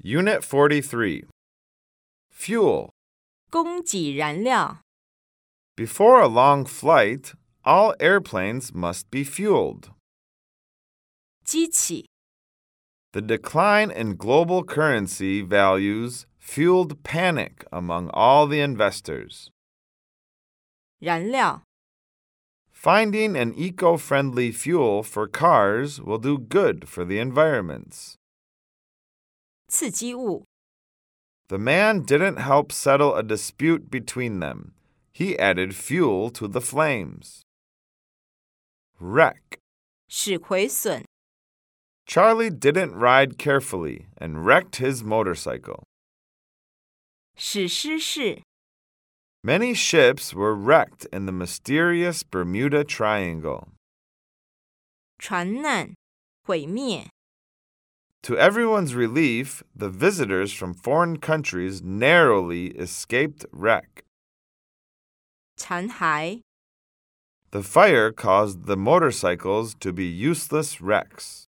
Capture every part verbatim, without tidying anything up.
Unit forty-three. Fuel. 供给燃料 Before a long flight, all airplanes must be fueled. 机器 The decline in global currency values fueled panic among all the investors. 燃料 Finding an eco-friendly fuel for cars will do good for the environments. 刺激物 The man didn't help settle a dispute between them. He added fuel to the flames. Wreck. 使毁损 Charlie didn't ride carefully and wrecked his motorcycle. 使失事 Many ships were wrecked in the mysterious Bermuda Triangle. 船难毁灭 To everyone's relief, the visitors from foreign countries narrowly escaped wreck. 残骸 The fire caused the motorcycles to be useless wrecks.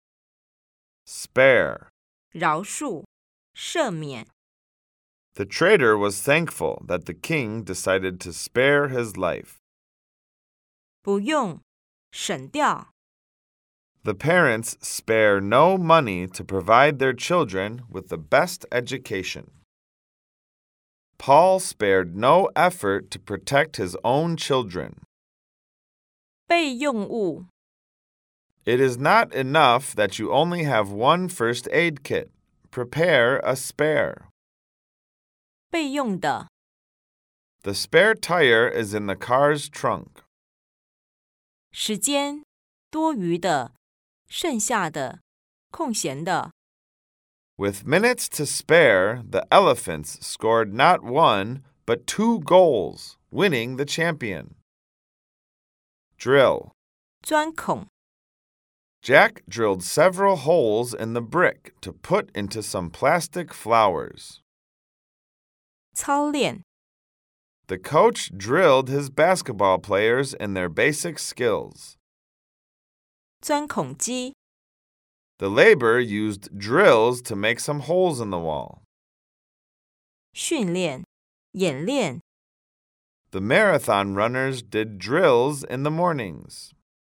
Spare. 饶恕赦免 The trader was thankful that the king decided to spare his life. 不用省掉 The parents spare no money to provide their children with the best education. Paul spared no effort to protect his own children. 备用物 It is not enough that you only have one first aid kit. Prepare a spare. 备用的 The spare tire is in the car's trunk. 时间多余的剩下的空闲的 With minutes to spare, the Elephants scored not one, but two goals, winning the champion. Drill. 钻孔 Jack drilled several holes in the brick to put into some plastic flowers. 操练 The coach drilled his basketball players in their basic skills. 钻孔机 The labor used drills to make some holes in the wall. 训练演练 The marathon runners did drills in the mornings.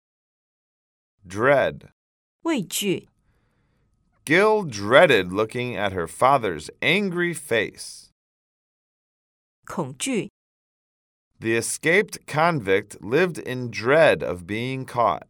Dread. 畏惧 Gil dreaded looking at her father's angry face. 恐惧 The escaped convict lived in dread of being caught.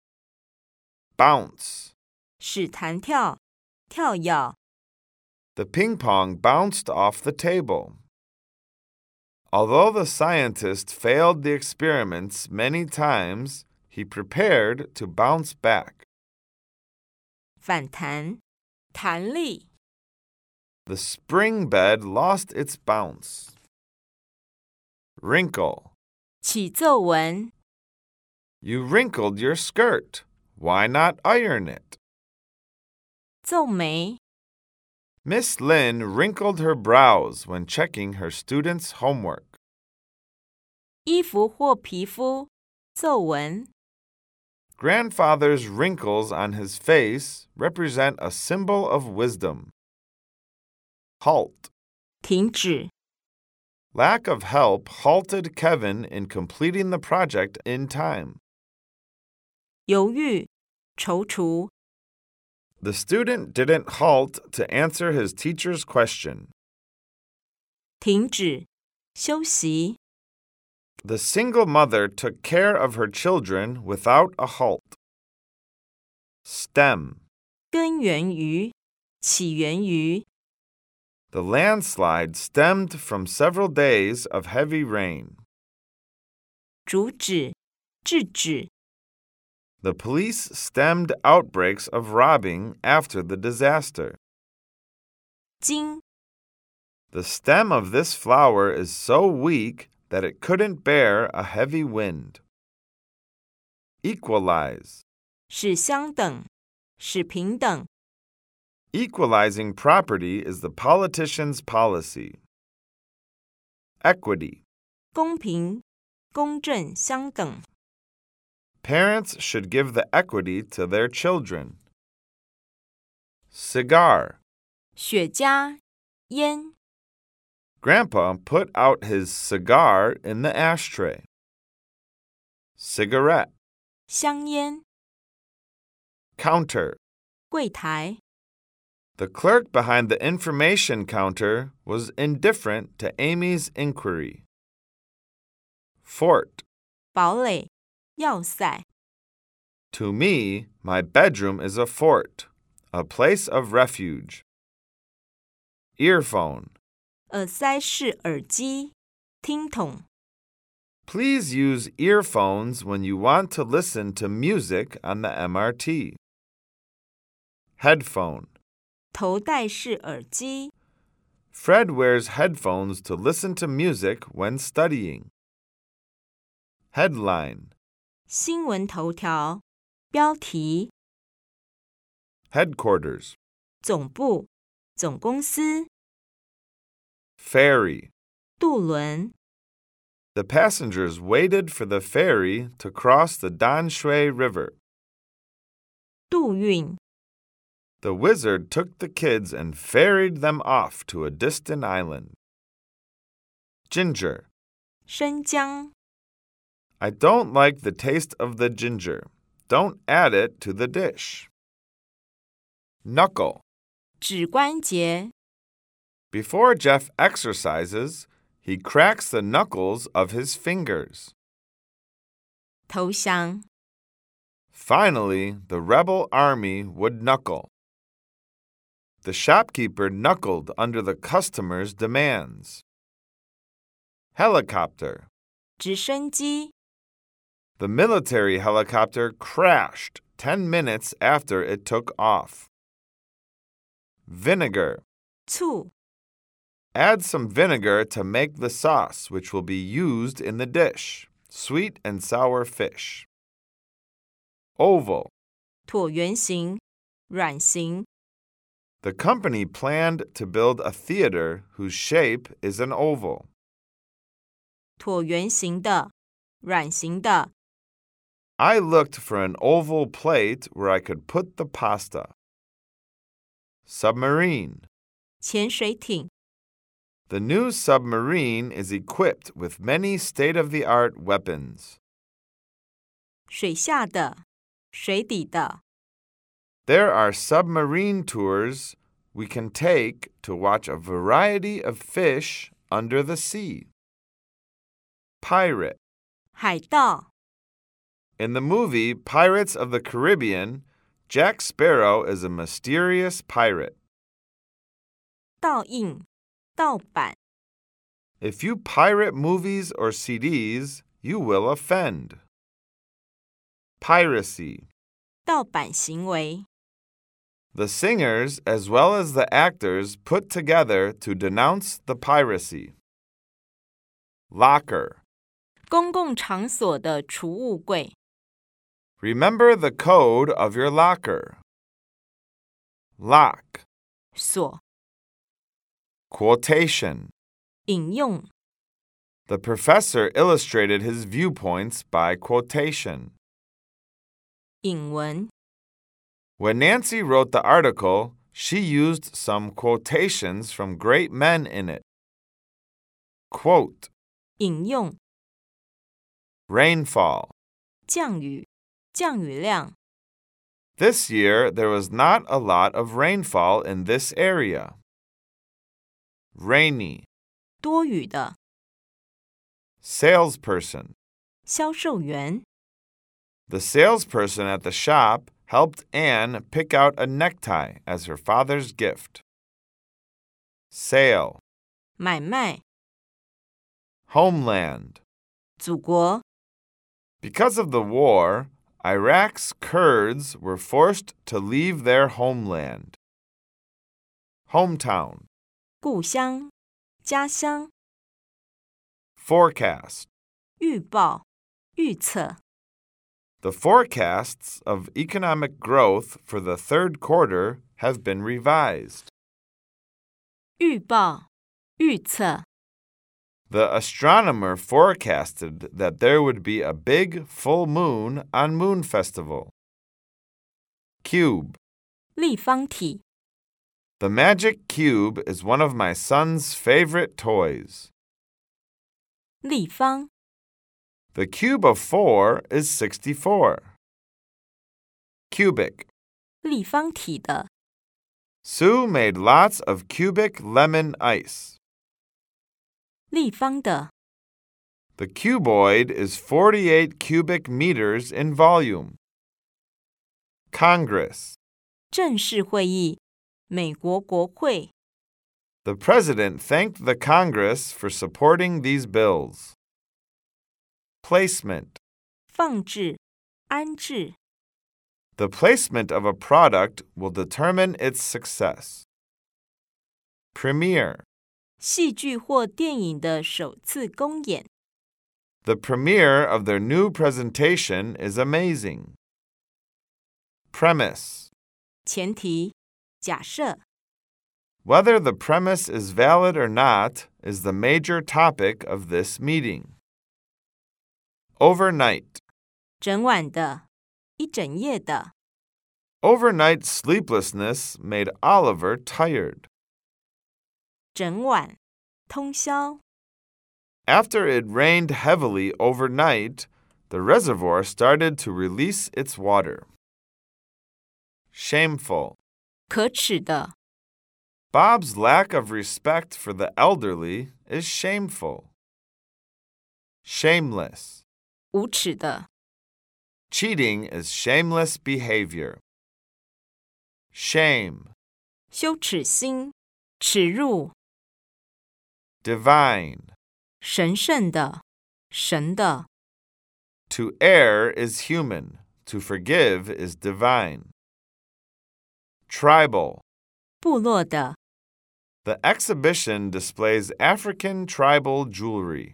Bounce. 使弹跳跳跃 The ping pong bounced off the table. Although the scientist failed the experiments many times, he prepared to bounce back. 反弹弹力 The spring bed lost its bounce. Wrinkle. 起皱纹 You wrinkled your skirt. Why not iron it? 皱眉 Miss Lin wrinkled her brows when checking her students' homework. 衣服或皮肤皱纹 Grandfather's wrinkles on his face represent a symbol of wisdom. Halt. 停止 Lack of help halted Kevin in completing the project in time. 犹豫踌躇 The student didn't halt to answer his teacher's question. 停止休息 The single mother took care of her children without a halt. Stem. 根源于起源于 The landslide stemmed from several days of heavy rain. 阻止制止 The police stemmed outbreaks of robbing after the disaster. 茎 The stem of this flower is so weak that it couldn't bear a heavy wind. Equalize. 使相等使平等 Equalizing property is the politician's policy. Equity. 公平公正相等 Parents should give the equity to their children. Cigar. 雪茄、烟。 Grandpa put out his cigar in the ashtray. Cigarette. 香烟。 Counter. 柜台。 The clerk behind the information counter was indifferent to Amy's inquiry. Fort. 堡垒、要塞。 To me, my bedroom is a fort, a place of refuge. Earphone. 耳塞式耳机，听筒。 Please use earphones when you want to listen to music on the M R T. Headphone. 头戴式耳机。 Fred wears headphones to listen to music when studying. Headline. 新闻头条，标题。 Headquarters. 总部，总公司。 Ferry. 渡轮。 The passengers waited for the ferry to cross the Danshui River. 渡运。 The wizard took the kids and ferried them off to a distant island. Ginger. 生姜。 I don't like the taste of the ginger. Don't add it to the dish. Knuckle. 指关节。 Before Jeff exercises, he cracks the knuckles of his fingers. 投降。 Finally, the rebel army would knuckle. The shopkeeper knuckled under the customer's demands. Helicopter. 直升机。 The military helicopter crashed ten minutes after it took off. Vinegar. 醋。 Add some vinegar to make the sauce, which will be used in the dish. Sweet and sour fish. Oval. 椭圆形，软形。 The company planned to build a theater whose shape is an oval. 椭圆形的，软形的。 I looked for an oval plate where I could put the pasta. Submarine. 潜水艇。 The new submarine is equipped with many state-of-the-art weapons. 水下的，水底的。 There are submarine tours we can take to watch a variety of fish under the sea. Pirate. 海盗。 In the movie Pirates of the Caribbean, Jack Sparrow is a mysterious pirate. 盗印，盗版。 If you pirate movies or C Ds, you will offend. Piracy. 盗版行为。 The singers as well as the actors put together to denounce the piracy. Locker. 公共场所的储物柜。 Remember the code of your locker. Lock. 锁。 Quotation. 引用。 The professor illustrated his viewpoints by quotation. 引文。 When Nancy wrote the article, she used some quotations from great men in it. Quote. 引用。 Rainfall. 降雨，降雨量。 This year, there was not a lot of rainfall in this area. Rainy. 多雨的。 Salesperson. 销售员。 The salesperson at the shop helped Anne pick out a necktie as her father's gift. Sale. 买卖。 Homeland. 祖国。 Because of the war, Iraq's Kurds were forced to leave their homeland. Hometown. 故乡，家乡。 Forecast. 预报，预测。 The forecasts of economic growth for the third quarter have been revised. 预报，预测。 The astronomer forecasted that there would be a big full moon on Moon Festival. Cube. 立方体。 The magic cube is one of my son's favorite toys. 立方 The cube of four is sixty-four. Cubic. 立方体的 Sue made lots of cubic lemon ice. 立方的 The cuboid is forty-eight cubic meters in volume. Congress. 正式会议美国国会 The president thanked the Congress for supporting these bills. Placement. 放置安置 The placement of a product will determine its success. Premiere. 戏剧或电影的首次公演 The premiere of their new presentation is amazing. Premise. 前提假设 Whether the premise is valid or not is the major topic of this meeting. Overnight. 整晚的一整夜的 Overnight sleeplessness made Oliver tired. 整晚通宵 After it rained heavily overnight, the reservoir started to release its water. Shameful. 可耻的 Bob's lack of respect for the elderly is shameful. Shameless. 无耻的 Cheating is shameless behavior. Shame. 羞耻心耻辱 Divine. 神圣的神的 To err is human. To forgive is divine. Tribal. 部落的 The exhibition displays African tribal jewelry.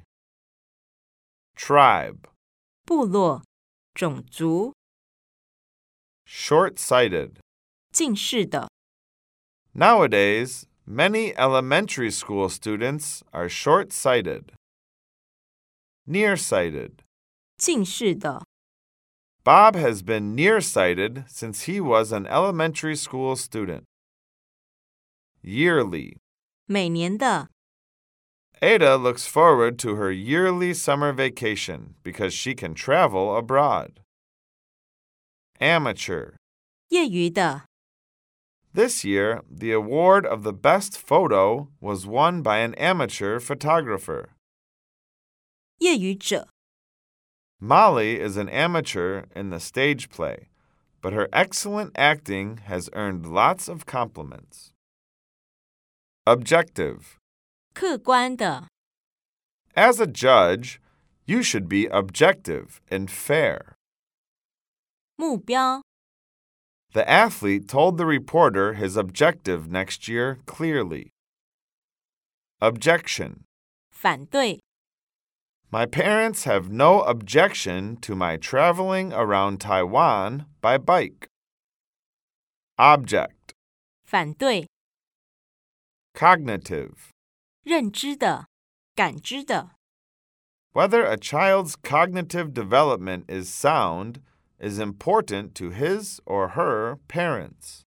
Tribe. 部落种族 Short-sighted. 近视的 Nowadays, many elementary school students are short-sighted. Nearsighted. 近视的 Bob has been nearsighted since he was an elementary school student. Yearly. 每年的 Ada looks forward to her yearly summer vacation because she can travel abroad. Amateur. 业余的 This year, the award of the best photo was won by an amateur photographer. 业余者 Molly is an amateur in the stage play, but her excellent acting has earned lots of compliments. Objective. 客观的 As a judge, you should be objective and fair. 目标 The athlete told the reporter his objective next year clearly. Objection. 反对 My parents have no objection to my traveling around Taiwan by bike. Object. 反对 Cognitive. 认知的感知的 Whether a child's cognitive development is sound is important to his or her parents.